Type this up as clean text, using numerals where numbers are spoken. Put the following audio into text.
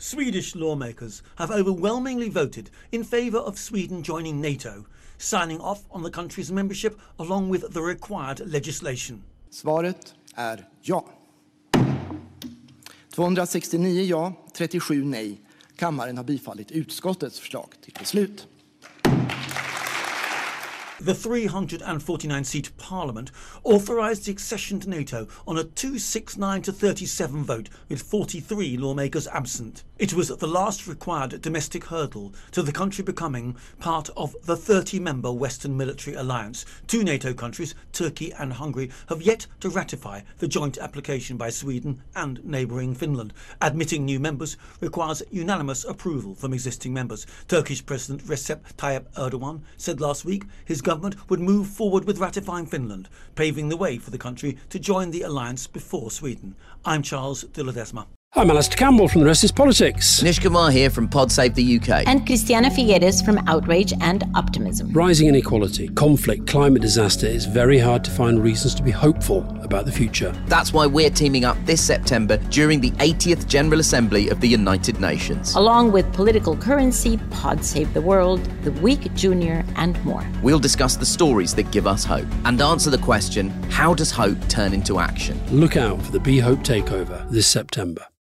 Swedish lawmakers have overwhelmingly voted in favour of Sweden joining NATO, signing off on the country's membership along with the required legislation. Svaret är ja. 269 ja, 37 nej. Kammaren har bifallit utskottets förslag till beslut. The 349-seat parliament authorised the accession to NATO on a 269-37 vote with 43 lawmakers absent. It was the last required domestic hurdle to the country becoming part of the 30-member Western Military Alliance. Two NATO countries, Turkey and Hungary, have yet to ratify the joint application by Sweden and neighbouring Finland. Admitting new members requires unanimous approval from existing members. Turkish President Recep Tayyip Erdogan said last week his government would move forward with ratifying Finland, paving the way for the country to join the alliance before Sweden. I'm Charles de Ledesma. I'm Alistair Campbell from The Rest is Politics. Nish Kumar here from Pod Save the UK. And Christiana Figueres from Outrage and Optimism. Rising inequality, conflict, climate disaster, it's very hard to find reasons to be hopeful about the future. That's why we're teaming up this September during the 80th General Assembly of the United Nations. Along with Political Currency, Pod Save the World, The Week Junior and more. We'll discuss the stories that give us hope and answer the question, how does hope turn into action? Look out for the Be Hope Takeover this September.